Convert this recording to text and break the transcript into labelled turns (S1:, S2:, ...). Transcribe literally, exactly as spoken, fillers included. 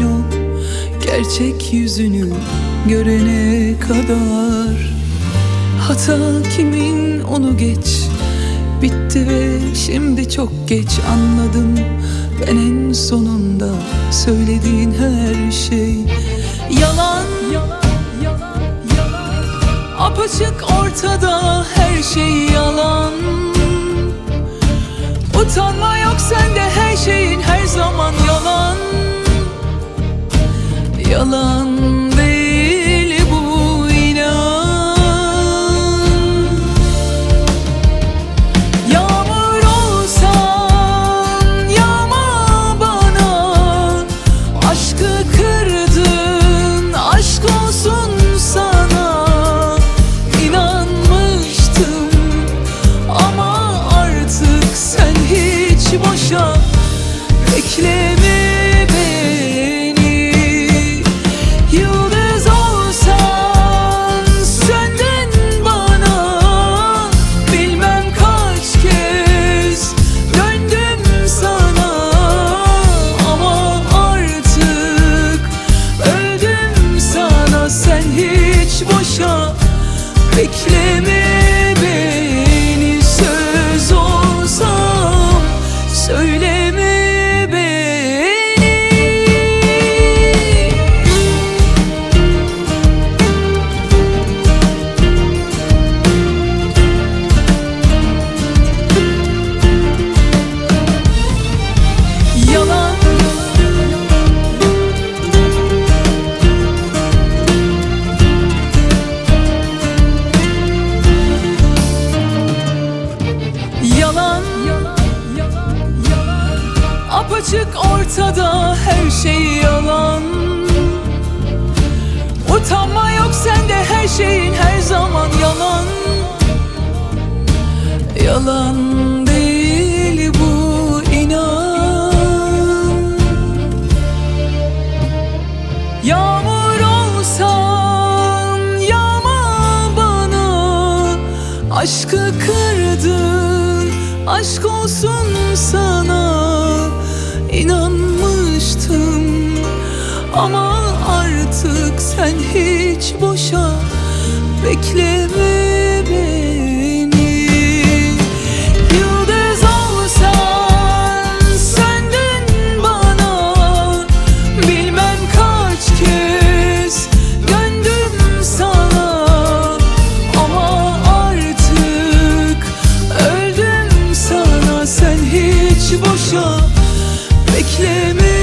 S1: o gerçek yüzünü görene kadar. Hata kimin onu geç, bitti ve şimdi çok geç anladım. Ben en sonunda söylediğin her şey yalan, yalan, yalan, yalan. Apaçık ortada her şey yalan. Utanma yok sende, her şeyin her zaman yalan. Yalan değil bu, inan. Yağmur olsan yağma bana, aşkı kırdın, aşk olsun sana. İnanmıştım ama artık sen hiç boşa bekleme. Bekleme beni, söz olsam söyleme beni. Yalan, yalan, yalan, yalan. Apaçık ortada her şey yalan. Utanma yok sende, her şeyin her zaman yalan. Yalan değil bu, inan. Yağmur olsan yağma bana, aşkı kırdın, aşk olsun sana. İnanmıştım ama artık sen hiç boşa bekleme beni. Yıldız olsan söndün bana, bilmem kaç kez döndüm sana. Ama artık öldüm sana, sen hiç boşa bekleme.